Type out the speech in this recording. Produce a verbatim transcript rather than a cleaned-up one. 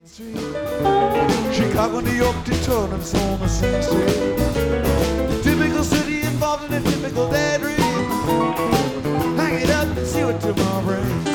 Chicago, New York, Detroit, and so on the same street. Typical city involved in a typical day dream. Hang it up and see what tomorrow brings.